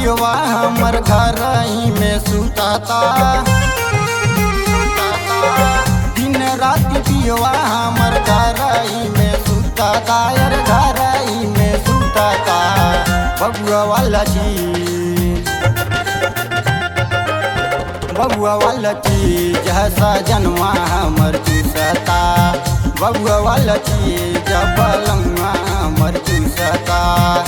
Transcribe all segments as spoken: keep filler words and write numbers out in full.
पियवा हमर घर ही में सुताता, दिन रात पियवा हमर घर ही में सुताता, यार घर ही में सुताता। बबुआ वाला चीज बबुआ वाला चीज हसा जनवा हमर चूसता, बबुआ वाला चीज बलंगा हमर चूसता।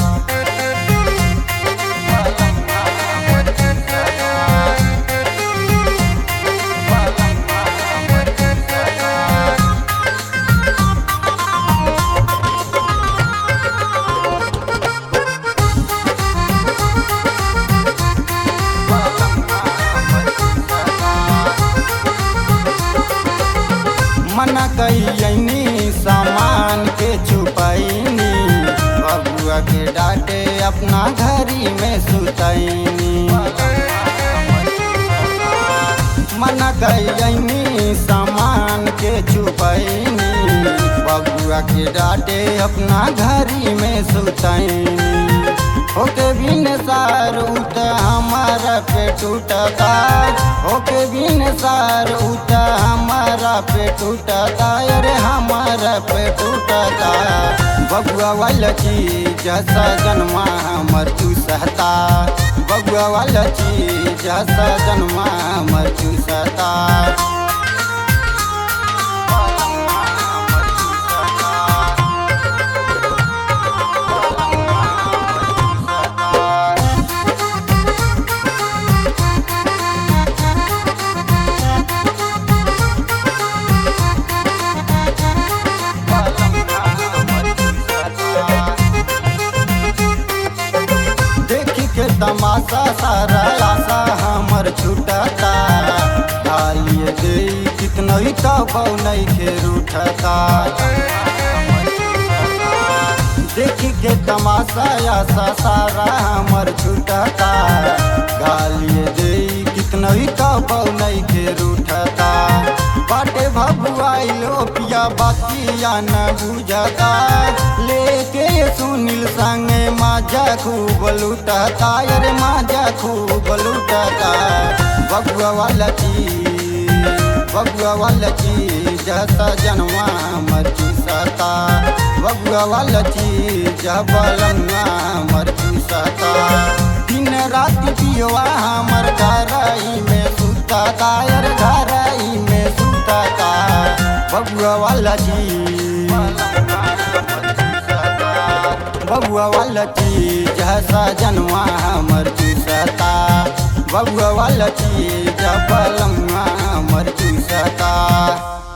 मना कईनी सामान के छुपैनी, बबुआ के डांटे अपना घरी में सुतैनी। मना कईनी सामान के छुपैनी, बबुआ के डांटे अपना घरी में सुतैनी। होके बिन सार उत हमारा पे टूटता, होके बिन सार उत हमारा पे टूटता, अरे हमारा पे टूटता। बबुआ वाला चीज हसा जनवा हमर चूसता, बबुआ वाला चीज हसा जनवा हमर चूसता। तमाशा सारा आशा हमर छूटता, डालिए दे कितना ही तो नहीं खेर उठता। देखी के तमाशा आशा सारा हमर छूटता, गालिए दे कितना ही तो नहीं खेर उठता। बाटे भबुआइलो पिया बातिया न बुझता, लेके सुनील संगे माजा खूब लुटता, अरे माजा खूब लुटता। बबुआ वाला चीज बबुआ वाला चीज हसा जनवा हमर चूसता, बबुआ वाला चीज बलंगा हमर चूसता। दिन रात पियवा हमर घर ही में सुतता, यार घर ही में सुतता। बबुआ वाला चीज बबुआ वाला चीज हसा जनवा हमर चूसता, बबुआ वाला चीज बलंगा हमर चूसता।